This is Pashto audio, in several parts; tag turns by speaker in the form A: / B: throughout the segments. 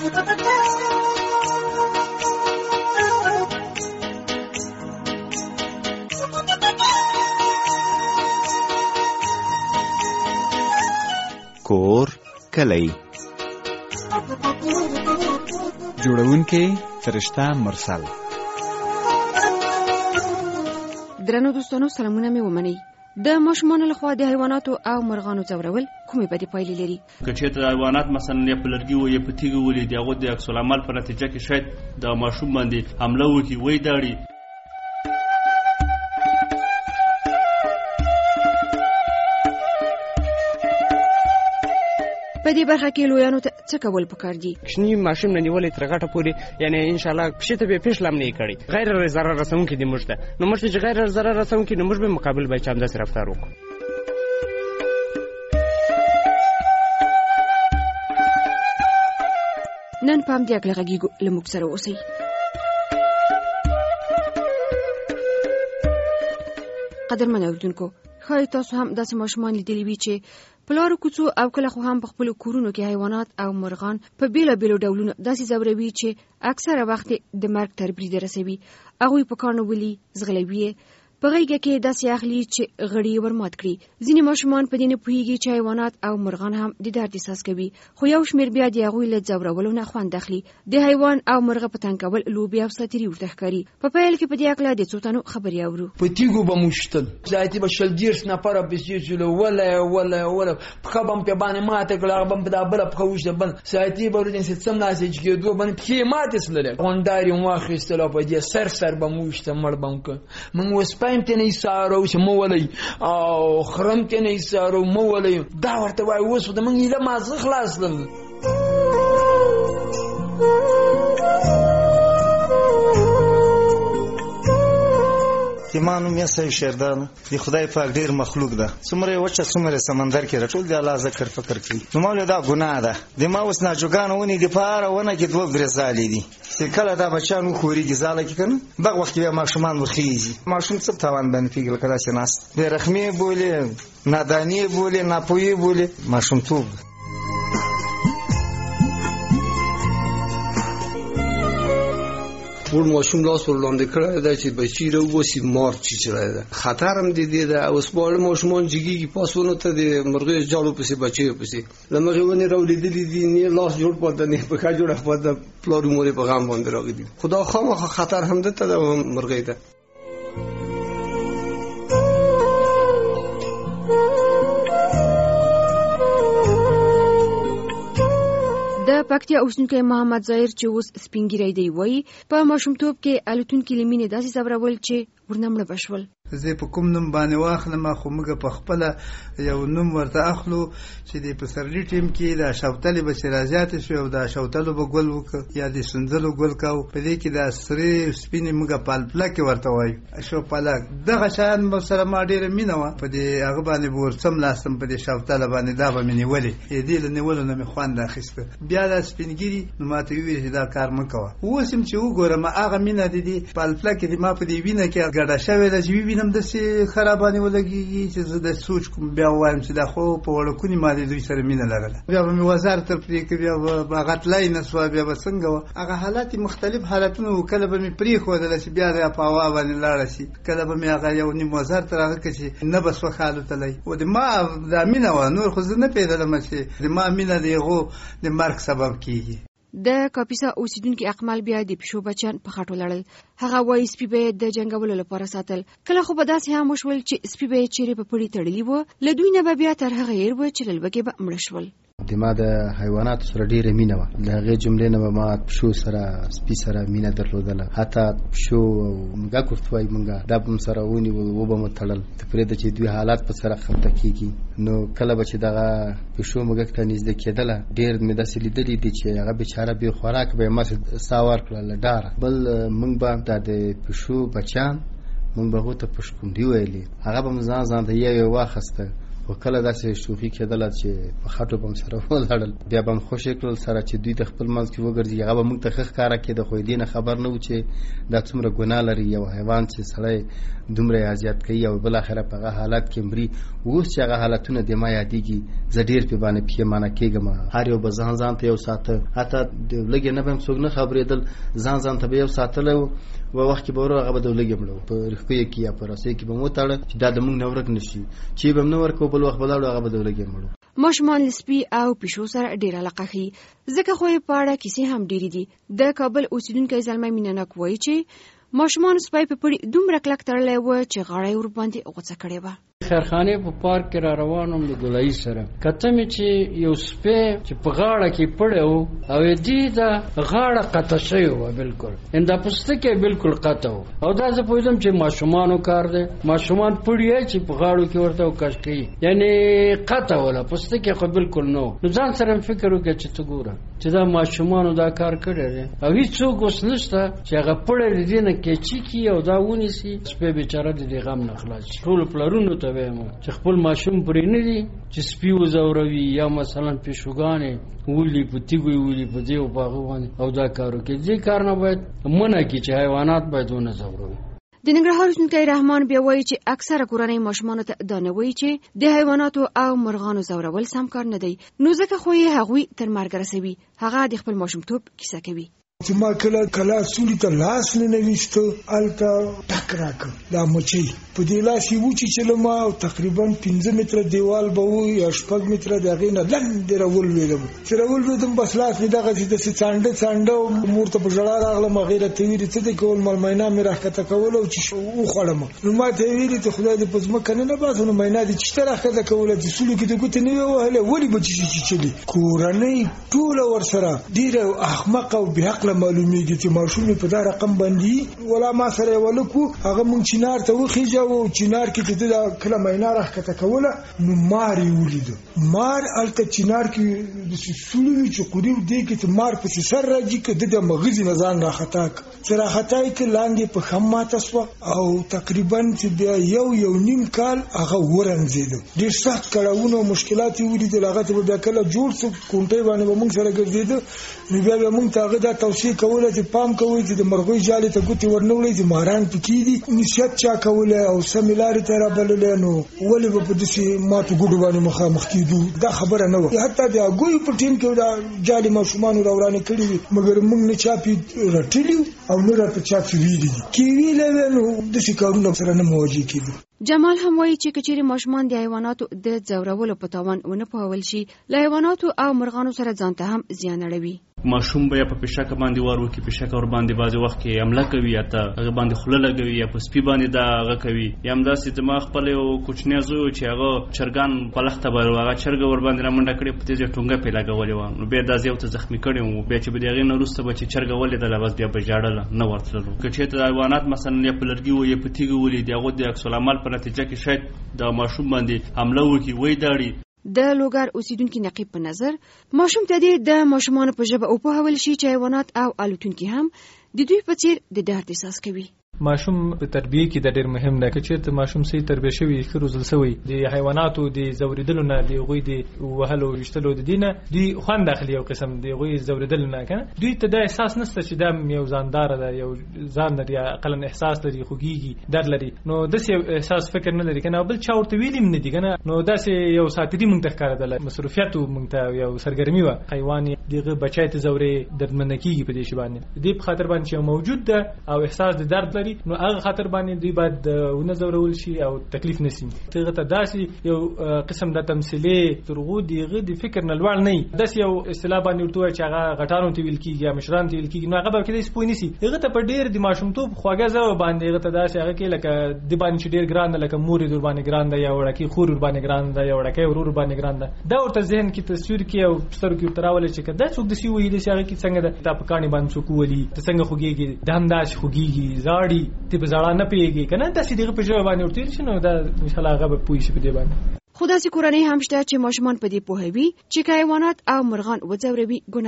A: کور کلی
B: جوړونکی فرشته مرسل.
C: درنو دوستانو سلامونه مې ومنئ. د ماشومانو لخوا د حیواناتو او مرغانو ځورول کومې بدې پایلې لري؟
D: که چېرته حیوانات مثلا یا په لرګي و یا په تیږه ولي د هغو د عکس العمل په نتیجه کې شاید د ماشوم باندې حمله وکړي وی داړي.
C: په دې برخه کې لویانو ته څه کول پکار دي؟
E: کوچني ماشوم نه نیولې تر غټه پورې، یعنی ان شاء الله کښې ته به پیښ لم نه کړي غیر ضرر رسونکي دي موږ ته، نو موږ چې غیر ضرر رسونکي نو موږ به مقابل به چم داسې رفتار وکړو.
C: نن پام دې اګل غږیږو لموږ سره اوسئ. قدرمن اورېدونکو، ښایي تاسو هم داسې ماشومان لیدلي وي چې په لارو کوڅو او کله خو هم په خپلو کورونو کې حیوانات او مرغان په بیلابیلو ډولونو داسې ځوروي چې اکثره وخت د مرګ تر بریده رسوي. هغوی په کاڼو ولي، ځغلوي یې، په غېږه کې داسې اخلي چې غړي یې ورمات کړي. ځینې ماشومان په دې نه پوهېږي چې حیوانات او مرغان هم د درد احساس کوي، خو یو شمېر بیا د هغوی له ځورولو نه خوند اخلي. د حیوان او مرغه په تنګ کول لوبې او ساتیري ورته ښکاري. په پیل کې په دې هکله د څو تنو خبرې اورو.
F: په تیږو به مو شتل، ذاتي به شل دېرش نفره پسې شولو، وله پښه به م پې باندې ماته کړه، هغه به م په دا بله پښه وشته، بل ساعتي به ورځې څه ناستې چې کېدو باندې پښې یې ماتې سوللې، غونډار یې م واخېستل او په دې سر به م وشته، مړ به م کړ. موږ اوس پایم ته نه ایسارو چې مه ولئ او خرم ته نه ایسارو مه ولئ، دا ورته وایي. اوس خو د موږ ایله مازغه خلاص کړل.
G: زما نوم یې شیردان، د خدای پاک ډېر مخلوق ده، څومره وچه څومره سمندر کې راټول دی، الله ذکر فکر کوي. نو ما ویل دا ګناه ده. د ما اوس ناجوګانو ونې دي، په هره ونه کې 2 برزالې دي، چې کله دا بچیان وښورېږي ځاله کې که نه، دغه وخت کې بیا ماشومان ورخېږي. ماشوم څه په تاوان باندې پوهېږي، لکه داسې ناست بې رحمي یې بولي، ناداني یې بولي، ناپوهي یې بولي، ماشومتوب.
H: ټول ماشوم لاس ور لاندې کړی دی چې بچي راوباسي، مار چیچلی ده، خطر هم د دې ده. اوس واړه ماشومان جګېږي پاسونو ته د مرغیو جالو پسې بچیو پسې، له مخې ونې راولېدلي دي، نه لاس جوړ پاته نه پښه جوړه پاته، پلار مور یې په غم باندې راغلي. خو دا خامخا خطر هم دته ده مرغۍ ته.
C: د پکتیا اوسېدونکی محمد ظاهر چې اوس سپین ږیری دی وایي په ماشومتوب کې الوتونکي له مینې داسې ځورول چې ورنه مړه به شول.
I: زه په کوم نوم باندې واخلم، خو موږ په خپله یو نوم ورته اخلو چې د پسرلي ټیم کې د شوتلې به چې رازیاتې شوې او د شوتلو به ګل وکړو یا د سنځلو ګل کوو، په دې کې د سرې سپینې موږ پالپلکې ورته وایو، شوپلک. دغه شیان به سره ما ډېره مینه وه، په دې هغه باندې به ورڅملاستم، په دې شوتله باندې دا به مې نیولې، دې له نیولو نه مې خوند اخیسته. بیا دا سپینګیري نو ما ته وویل چې دا کار مه کوه. اوس هم چې وګورم هغه مینه د دې پالپلکې د ما په دې وینه کې ګډه شوې ده چې ووینم داسې خرابانې ولګېږي چې زه د سوچ کوم بیا ووایم چې دا خو په وړکونې ما د دوی سره مینه لرله. بیا به مې وزار تر پرې کړ، بیا به هغه تلی نه سوه، بیا به څنګه وه. هغه حالات مختلف حالتونه وو، کله به مې پرېښودله چې بیا د په هوا باندې لاړه شي، کله به مې هغه یو نیم وزار تر هغه کړ چې نه به سوخه الوتلی. و د ما دا مینه وه، نور خو زه نه پوهېدلم چې د ما مینه د هغو د مرګ سبب کېږي.
C: د کاپیسا اوسېدونکي اقمال بیا د پیشو بچیان په خټو لړل. هغه وایي سپي به یې د جنګولو لپاره ساتل، کله خو به داسې هم وشول چې سپي به یې چیرې په پړي تړلي وه، له دوی نه به بیا تر هغه هېر وه چې له لوږې به مړه شول.
J: د ما د حیواناتو سره ډېره مینه وه، له هغې جملې نه به ما پیشو سره سپي سره مینه درلودله، حتی پیشو او موږک ورته وایي موږ دا به م سره ونیول، وبه مو تړل، ته پرېږده چې دوی حالات په سره خفته کېږي. نو کله به چې دغه پیشو موږک ته نږدې کېدله، ډېر مې داسې لیدلي دي چې هغه بېچاره بې خوراک به یې ماسې ساه ورکړه له ډاره. بل موږ به دا د پیشو بچیان موږ به هغو ته پشکونډي ویلې، هغه به م ځان ته یو واخیسته خو کله داسې شوخي کېدله چې په خټو به هم سره ولاړل بیا به هم خوشې کړل سره چې دوی د خپل منځ کې وګرځي هغه به موږ ته ښه ښکاره کېده خو دې نه خبر نه و چې دا څومره ګناه لري یو حیوان چې سړی دومره یې اذیت کوي او بالاخره په هغه حالت کې مري. اوس چې هغه حالتونه د ما یادېږي زه ډېر پې باندې پښېمانه کېږم. هر یو به ځان ته یو ساته حتی د لږې نه به هم څوک نه خبرېدل ځان ته به یو ساتلی و وخت کې به ورو هغه به د لږې مړه په رښکیو کې یا په رسۍ کې به مو وتاړه چې دا د موږ نه ورک نه شي چې به هم نه ورکوو بل وخت به لاړو هغه به د لږې مړو.
C: ماشومان له سپي او پیشو سره ډېر علاقه ښيي ځکه خو یې په اړه کیسې هم ډېرې دي. د کابل اوسېدونکی زلمی مینه ناک وایي چې ماشومان سپی په پړي دومره کلک تړلی و چې غاړه یې ورباندې غوڅه کړې وه.
K: خیرخانې په پارک کې را روانم د ګولایي سره کته مې چې یو سپی چې په غاړه کې پړی و او دې دا غاړه قطع شوې وه بالکل دا پوستکی بالکل قطع و او دا زه پوهېدم چې ماشومانو کار دی ماشومان پړي چې په غاړو کې ورته وکش کوي یعنې قطع وله پوستکی خو بالکل نه و. نو ځان سره فکر وکړه چې ته ګوره چې دا ماشومانو دا کار کړی دی او هېڅوک اوس نشته چې هغه پړی د دې نه کیچي کړي او دا ونیسي سپی بیچاره د دې غم نه خلاص شي. ټولو پلرونو ته چې خپل ماشوم پرې نه دي چې سپي وځوروي یا مثلا پیشوګانې ولي په تیږو ولي په دې او په هغه باندې او دا کار وکړي. دې کار نه باید منع کړي چې حیوانات باید ونه ځوروي.
C: د ننګرهار اوسېدونکی رحمان بیا وایي چې اکثره کورنۍ ماشومانو ته دا نه وایي چې د حیواناتو او مرغانو ځورول سم کار نه دی نو ځکه خو یې هغوی تر مرګ رسوي. هغه د خپل ماشومتوب کیسه کوي.
L: چې ما کله سولي ته لاس نه نويسته الته ټک راکړ دا مچۍ په دې لاس یې وچی چلم او تقریبا 15 متره دیوال به وي یا 6 متره دغه نه لاندې راولوېدم چې راولوېدم بس لاس مې دغه چې د څانډه مور ته په ژړا راغلم غیره تیری څه د کول مل مینا مې راکته کول او چې و خړم نو ما ته ویلي ته خدای دې پزما کنه نه باسو نو مینا دې چې راکته کول چې سولي کې د ګوت نه وهله ولی بچی چې چلی کورنۍ ټول ور سره ډیر احمق او بهقل معلومیږي چې ماشوم په دا رقم باندې ولا ما سره ولکو هغه مونږ چینار ته وخیجو او چینار کې چې دا کله مینا راکته کوله نو ماري ولید مار الته چینار کې د سولوي چې قریب دی کې مار په سر راځي کې د مغز نه ځان راختا سره خطای کې لاندې په خمه تاسو او تقریبا چې بیا یو نیم کال هغه ورنځید ډیر سخت کړهونه مشکلات ولید هغه ته بیا کله جوړ څو کونټي باندې مونږ سره ګرځید نو بیا مونږ ته هغه دا توصیه کوله چې پام کوئ چې د مرغوي جالې ته ګوتې ورنولې چې ماران پکې دي نشیت چا کوله او سمیلاري ته را بللې نو ولې په دې ماتو ګډ باندې مخامخ کیدو دا خبره نه و. حتی د اګوي په ټیم کې دا جالې ماشومان راورانه کړی مګر موږ نه چاپی رټلیو او نه راته چاپی ویلي کی ویلې نو د شکارونو سره نه مواجه کیدو.
C: جمال هم وایي چې کچېرې ماشومان د حیواناتو د ځورولو په تاوان ونه پوهول شي له حیواناتو او مرغانو سره ځان ته هم زیان اړوي.
D: ماشوم به په پېښه باندې وار وکړي پېښه ور باندې بعض وخت کې حمله کوي یا ته هغه باندې خوله لګوي یا په سپي باندې دا هغه کوي یا هم داسې ته ما خپل یو کوچنی زوی چې هغه چرګان په لخته باندې هغه چرګ ور باندې رامنډه کړي په تیزه ټونګه په لګولې و نو به دا زیو ته زخمی کړي و به چې به دغه نه روسته به چې چرګ ولې د لباس بیا بجاړل نه ورتلو کچې ته حیوانات مثلا یا په لرګي و یا په تیګ ولې دغه د عکس العمل په نتیجه کې شاید د ماشوم باندې حمله وکړي وای داړي.
C: د لوګر اوسیدونکو نقیب په نظر ماشوم ته د ماشومانو په ژبه او په حوالې شي چې حیوانات او الوتونکي هم د دوی په څیر د درد احساس کوي.
M: ماشوم په تربیه کې د ډېر مهم دی چې چیرته ماشوم صحیح تربیه شوی ښه روزل شوی د حیواناتو د زوریدلو نه د غوی د وهلو وشتلو د دینه دی خوان داخلي یو قسم د غوی زوریدل نه کنه دوی ته د احساس نشته چې دا یو ځاندار ده یو ځان لري عقل احساس لري خوږیږي در لري نو داسې احساس فکر نه لري کنه بل چا ورته ویلیم نه دی کنه نو داسې یو ساتری مونږ ته ښکارېدل مصروفیت مونږ ته یو سرګرمي و حیوان دغه بچای ته زوري دردمنکیږي په دې شی باندې دې په خاطر باندې موجود ده او احساس د درد لري نو هغه خاطر باندې دوی باید ونه زورول شي او تکلیف نسی ته ته داسې یو قسم د تمثيلي ترغو دیغه د فکر نه لوړ نه داسې یو اصطلاح باندې ورته چې هغه غټانو ته ویل کیږي یا مشران ته ویل کیږي نو هغه به کې سپوی نسی هغه ته په ډیر د ماشومتوب خواږه زو باندې هغه ته داسې هغه کې لکه د باندې ډیر ګران لکه مور د باندې ګران ده یا وړکی خور باندې ګران ده یا وړکی ورور باندې ګران ده دا ورته ذهن کې تصویر کې او ستر کې تراول چې کدا څوک د سی وې د هغه کې څنګه د په کاني باندې څوک ولي ته څنګه خوږيږي د همداش خوږيږي زاړي ته په زړه نه پیږي کنه داسې دغه په ژبه باندې ورته شنو دا ان شاء الله هغه به پوي شي په دې باندې.
C: خو داسې کورنۍ هم شته چې ماشومان په دې پوهوي چې حیوانات او مرغان وځوروي ګناه ده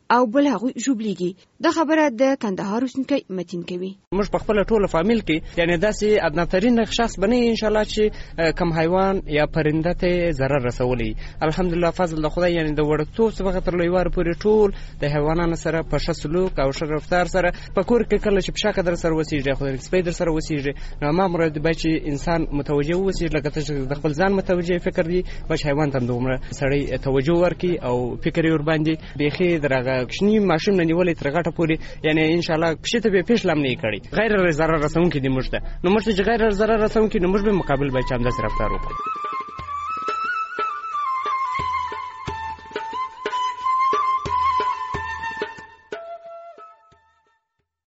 C: او بل هغوی ژوبلیږي. دا خبره د کندهار اوسیدونکی متین کوي.
E: موږ په خپل ټوله فامیل کې یعنی داسې ادناترین شخص بنئ ان شاء الله چې کم حیوان یا پرنده ته ضرر رسولي. الحمدلله فضل د خدای یعنی د وړکتوب څخه تر لویوار پورې ټول د حیوانانو سره په ښه سلوک او ښه رفتار سره په کور کې کله چې پشاکه در سره وسیږي خو سپی در سره وسیږي نو ما مراد به چې انسان متوجه وسیږي لکه چې د خپل ځان متوجه فکر دی چې حیوان ته دومره سړی توجه ورکړي او فکر یې ور باندې بیخي درغه کښنی ماشوم نه نیولې تر غټه پورې یعنی ان شاء الله کښته به پیښلم نه کړي غیر ضرر رسونکي دي موږ ته نو موږ چې غیر ضرر رسونکي نو موږ به مقابل به چم داس رفتار وکړو.